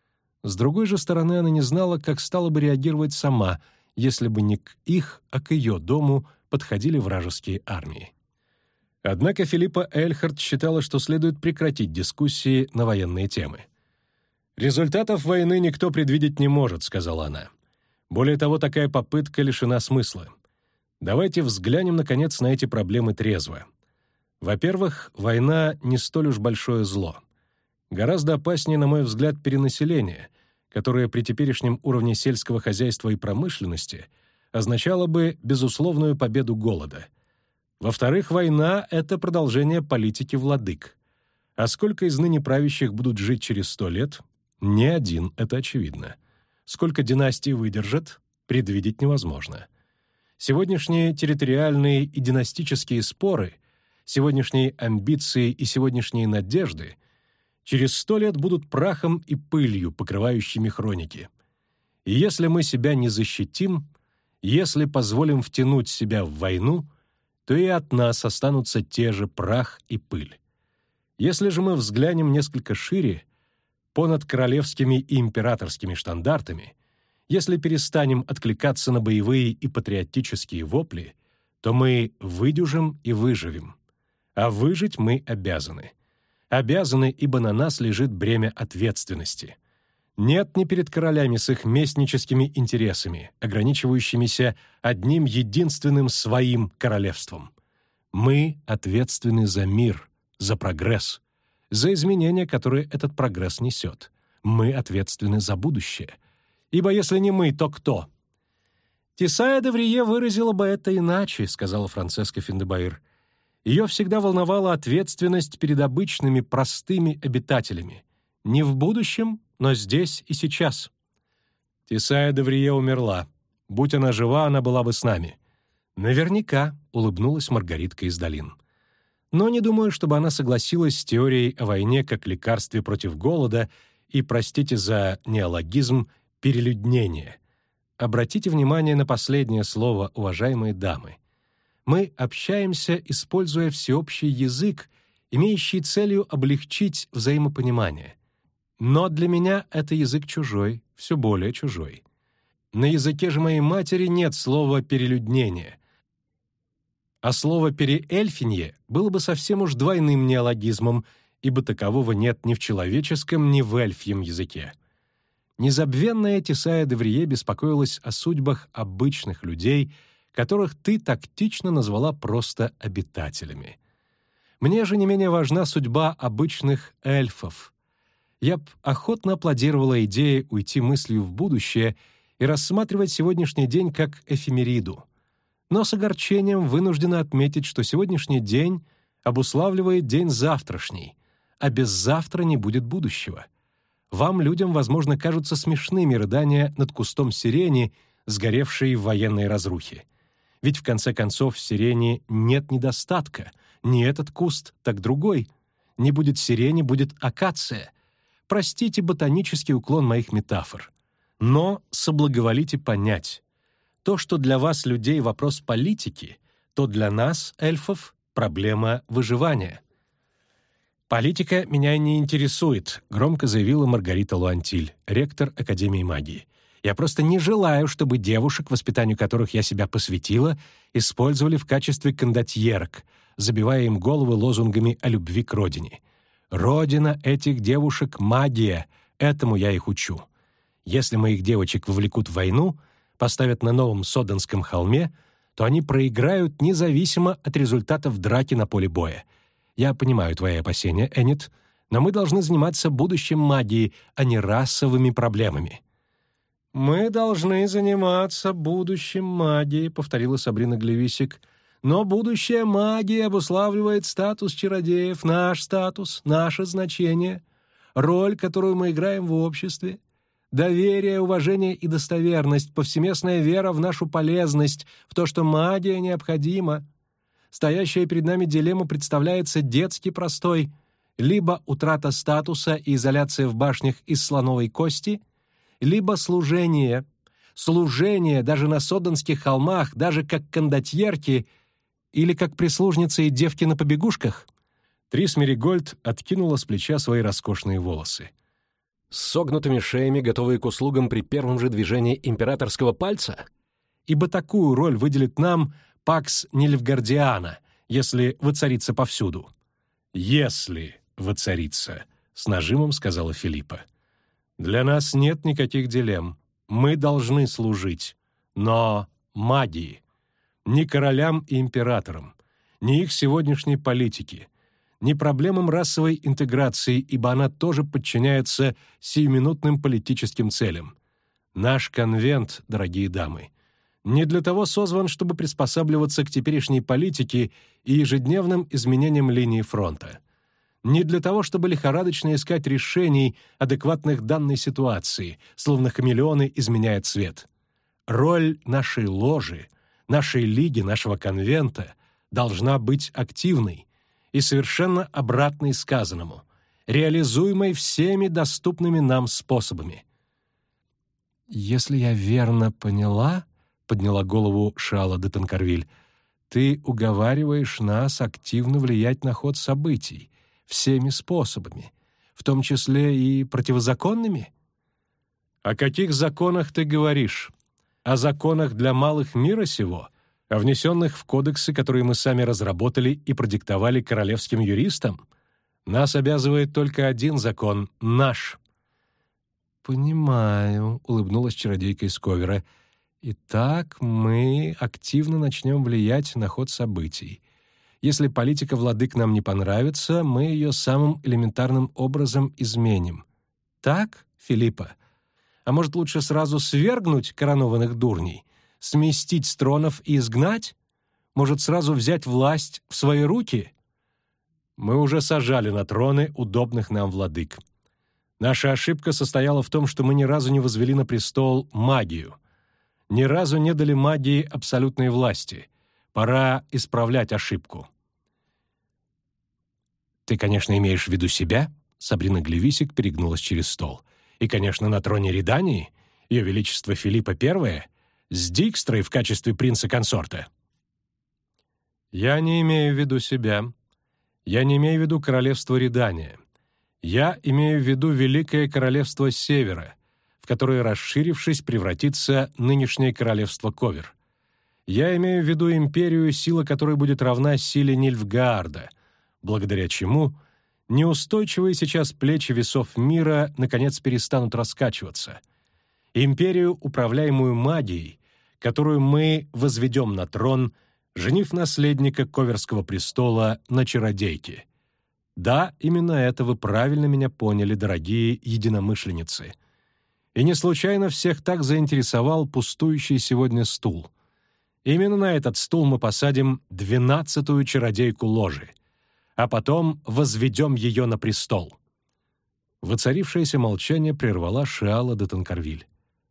С другой же стороны, она не знала, как стала бы реагировать сама, если бы не к их, а к ее дому подходили вражеские армии. Однако Филиппа Эльхарт считала, что следует прекратить дискуссии на военные темы. «Результатов войны никто предвидеть не может», — сказала она. «Более того, такая попытка лишена смысла. Давайте взглянем, наконец, на эти проблемы трезво. Во-первых, война не столь уж большое зло. Гораздо опаснее, на мой взгляд, перенаселение, которое при теперешнем уровне сельского хозяйства и промышленности означало бы безусловную победу голода. Во-вторых, война — это продолжение политики владык. А сколько из ныне правящих будут жить через 100 лет? Ни один, это очевидно. Сколько династий выдержат, предвидеть невозможно. Сегодняшние территориальные и династические споры, сегодняшние амбиции и сегодняшние надежды через 100 лет будут прахом и пылью, покрывающими хроники. И если мы себя не защитим, если позволим втянуть себя в войну, то и от нас останутся те же прах и пыль. Если же мы взглянем несколько шире, понад королевскими и императорскими штандартами, если перестанем откликаться на боевые и патриотические вопли, то мы выдюжим и выживем. А выжить мы обязаны. Обязаны, ибо на нас лежит бремя ответственности. Нет ни перед королями с их местническими интересами, ограничивающимися одним единственным своим королевством. Мы ответственны за мир, за прогресс, за изменения, которые этот прогресс несет. Мы ответственны за будущее. Ибо если не мы, то кто? «Тесая де Врие выразила бы это иначе», — сказала Францеска Финдебаир. Ее всегда волновала ответственность перед обычными, простыми обитателями. Не в будущем, но здесь и сейчас. Тесая де Врие умерла. Будь она жива, она была бы с нами. Наверняка, — улыбнулась Маргаритка из долин. Но не думаю, чтобы она согласилась с теорией о войне как лекарстве против голода и, простите за неологизм, перелюднение. Обратите внимание на последнее слово, уважаемые дамы. Мы общаемся, используя всеобщий язык, имеющий целью облегчить взаимопонимание. Но для меня это язык чужой, все более чужой. На языке же моей матери нет слова «перелюднение», а слово «переэльфинье» было бы совсем уж двойным неологизмом, ибо такового нет ни в человеческом, ни в эльфьем языке. Незабвенная Тесая де Врие беспокоилась о судьбах обычных людей, которых ты тактично назвала просто обитателями. Мне же не менее важна судьба обычных эльфов. Я б охотно аплодировала идее уйти мыслью в будущее и рассматривать сегодняшний день как эфемериду. Но с огорчением вынуждена отметить, что сегодняшний день обуславливает день завтрашний, а без завтра не будет будущего. Вам, людям, возможно, кажутся смешными рыдания над кустом сирени, сгоревшей в военной разрухе. Ведь в конце концов в сирени нет недостатка. Не этот куст, так другой. Не будет сирени, будет акация. Простите ботанический уклон моих метафор. Но соблаговолите понять. То, что для вас, людей, вопрос политики, то для нас, эльфов, проблема выживания. «Политика меня не интересует», — громко заявила Маргарита Луантиль, ректор Академии магии. «Я просто не желаю, чтобы девушек, воспитанию которых я себя посвятила, использовали в качестве кондотьерок, забивая им головы лозунгами о любви к родине. Родина этих девушек — магия, этому я их учу. Если моих девочек вовлекут в войну, поставят на новом Соденском холме, то они проиграют независимо от результатов драки на поле боя. Я понимаю твои опасения, Эннет, но мы должны заниматься будущим магией, а не расовыми проблемами». «Мы должны заниматься будущим магией», — повторила Сабрина Глевисик. «Но будущая магия обуславливает статус чародеев, наш статус, наше значение, роль, которую мы играем в обществе. Доверие, уважение и достоверность, повсеместная вера в нашу полезность, в то, что магия необходима. Стоящая перед нами дилемма представляется детски простой. Либо утрата статуса и изоляция в башнях из слоновой кости, либо служение. Служение даже на Соденских холмах, даже как кондотьерки или как прислужницы и девки на побегушках». Трис Меригольд откинула с плеча свои роскошные волосы. С согнутыми шеями, готовые к услугам при первом же движении императорского пальца? Ибо такую роль выделит нам Пакс Нильфгардиана, если воцарится повсюду». «Если воцарится», — с нажимом сказала Филиппа. «Для нас нет никаких дилемм. Мы должны служить. Но магии. Ни королям и императорам, ни их сегодняшней политике, ни проблемам расовой интеграции, ибо она тоже подчиняется сиюминутным политическим целям. Наш конвент, дорогие дамы, не для того созван, чтобы приспосабливаться к теперешней политике и ежедневным изменениям линии фронта. Не для того, чтобы лихорадочно искать решений, адекватных данной ситуации, словно хамелеоны изменяют цвет. Роль нашей ложи, нашей лиги, нашего конвента должна быть активной и совершенно обратной сказанному, реализуемой всеми доступными нам способами. «Если я верно поняла, — подняла голову Шиала де Танкарвиль, — ты уговариваешь нас активно влиять на ход событий всеми способами, в том числе и противозаконными?» «О каких законах ты говоришь? О законах для малых мира сего? О внесенных в кодексы, которые мы сами разработали и продиктовали королевским юристам? Нас обязывает только один закон — наш». «Понимаю», — улыбнулась чародейка из Ковера. «Итак, мы активно начнем влиять на ход событий. Если политика владык нам не понравится, мы ее самым элементарным образом изменим. Так, Филиппа? А может, лучше сразу свергнуть коронованных дурней, сместить с тронов и изгнать? Может, сразу взять власть в свои руки? Мы уже сажали на троны удобных нам владык. Наша ошибка состояла в том, что мы ни разу не возвели на престол магию. Ни разу не дали магии абсолютной власти. Пора исправлять ошибку». «Ты, конечно, имеешь в виду себя?» Сабрина Глевисик перегнулась через стол. «И, конечно, на троне Редании, Ее Величество Филиппа I, с Дикстрой в качестве принца-консорта». «Я не имею в виду себя. Я не имею в виду королевство Редания. Я имею в виду Великое Королевство Севера, в которое, расширившись, превратится нынешнее королевство Ковер. Я имею в виду империю, сила которой будет равна силе Нильфгаарда, благодаря чему неустойчивые сейчас плечи весов мира наконец перестанут раскачиваться. Империю, управляемую магией, которую мы возведем на трон, женив наследника Коверского престола на чародейке. Да, именно это вы правильно меня поняли, дорогие единомышленницы. И не случайно всех так заинтересовал пустующий сегодня стул. Именно на этот стул мы посадим 12-ю чародейку ложи, а потом возведем ее на престол». Воцарившееся молчание прервала Шиала де Танкарвиль.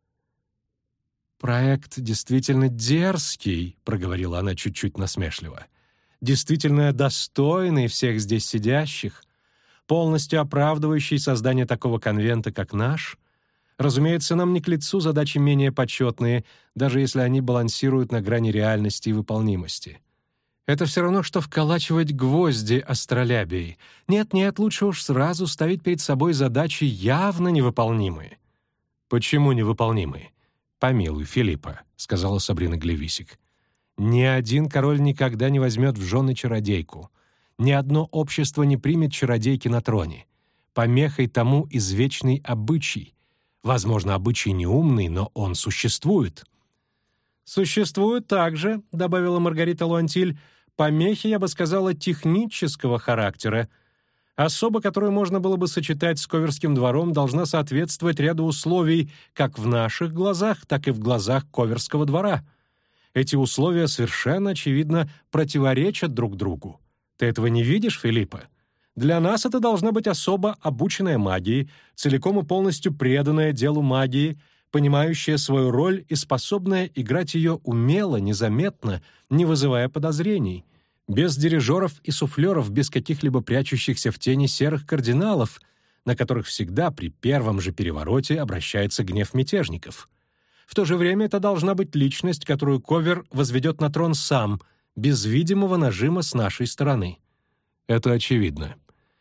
«Проект действительно дерзкий», — проговорила она чуть-чуть насмешливо. «Действительно достойный всех здесь сидящих, полностью оправдывающий создание такого конвента, как наш. Разумеется, нам не к лицу задачи менее почетные, даже если они балансируют на грани реальности и выполнимости. Это все равно, что вколачивать гвозди астролябией. Нет-нет, лучше уж сразу ставить перед собой задачи явно невыполнимые». «Почему невыполнимые?» «Помилуй, Филиппа», — сказала Сабрина Глевисик. «Ни один король никогда не возьмет в жены чародейку. Ни одно общество не примет чародейки на троне. Помехой тому извечный обычай. Возможно, обычай неумный, но он существует». «Существует также», — добавила Маргарита Луантиль, «помехи, я бы сказала, технического характера. Особа, которую можно было бы сочетать с Коверским двором, должна соответствовать ряду условий как в наших глазах, так и в глазах Коверского двора. Эти условия совершенно очевидно противоречат друг другу. Ты этого не видишь, Филиппа? Для нас это должна быть особа, обученная магией, целиком и полностью преданная делу магии, понимающая свою роль и способная играть ее умело, незаметно, не вызывая подозрений, без дирижеров и суфлеров, без каких-либо прячущихся в тени серых кардиналов, на которых всегда при первом же перевороте обращается гнев мятежников. В то же время это должна быть личность, которую Ковер возведет на трон сам, без видимого нажима с нашей стороны. Это очевидно.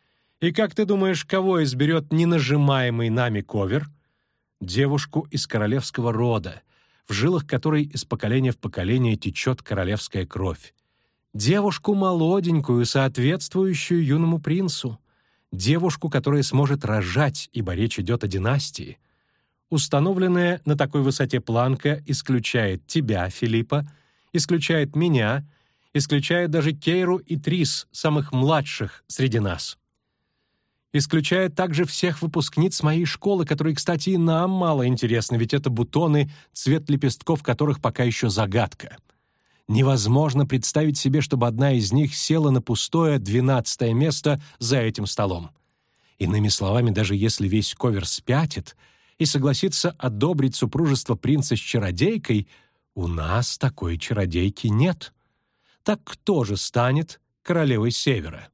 И как ты думаешь, кого изберет ненажимаемый нами ковер? Девушку из королевского рода, в жилах которой из поколения в поколение течет королевская кровь. Девушку молоденькую, соответствующую юному принцу. Девушку, которая сможет рожать, ибо речь идет о династии. Установленная на такой высоте планка исключает тебя, Филиппа, исключает меня, исключает даже Кейру и Трис, самых младших среди нас. Исключает также всех выпускниц моей школы, которые, кстати, и нам мало интересны, ведь это бутоны, цвет лепестков которых пока еще загадка. Невозможно представить себе, чтобы одна из них села на пустое 12-е место за этим столом. Иными словами, даже если весь ковер спятит и согласится одобрить супружество принца с чародейкой, у нас такой чародейки нет. Так кто же станет королевой Севера?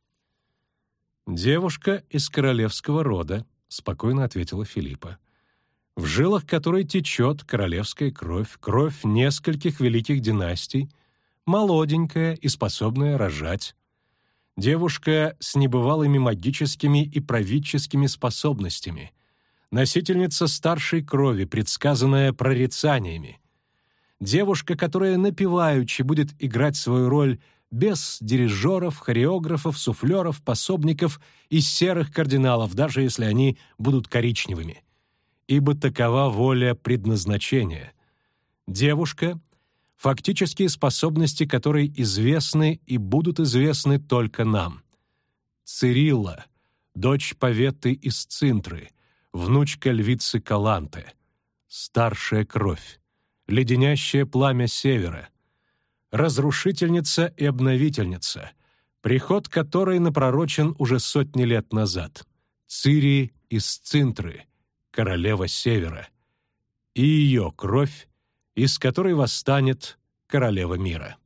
«Девушка из королевского рода», — спокойно ответила Филиппа, «в жилах которой течет королевская кровь, кровь нескольких великих династий, молоденькая и способная рожать. Девушка с небывалыми магическими и правительскими способностями, носительница старшей крови, предсказанная прорицаниями. Девушка, которая напеваючи будет играть свою роль без дирижеров, хореографов, суфлеров, пособников и серых кардиналов, даже если они будут коричневыми. Ибо такова воля предназначения. Девушка, фактические способности которой известны и будут известны только нам. Цирилла, дочь Паветы из Цинтры, внучка львицы Каланты, старшая кровь, леденящее пламя Севера, разрушительница и обновительница, приход которой напророчен уже сотни лет назад, Цири из Цинтры, королева Севера, и ее кровь, из которой восстанет королева мира.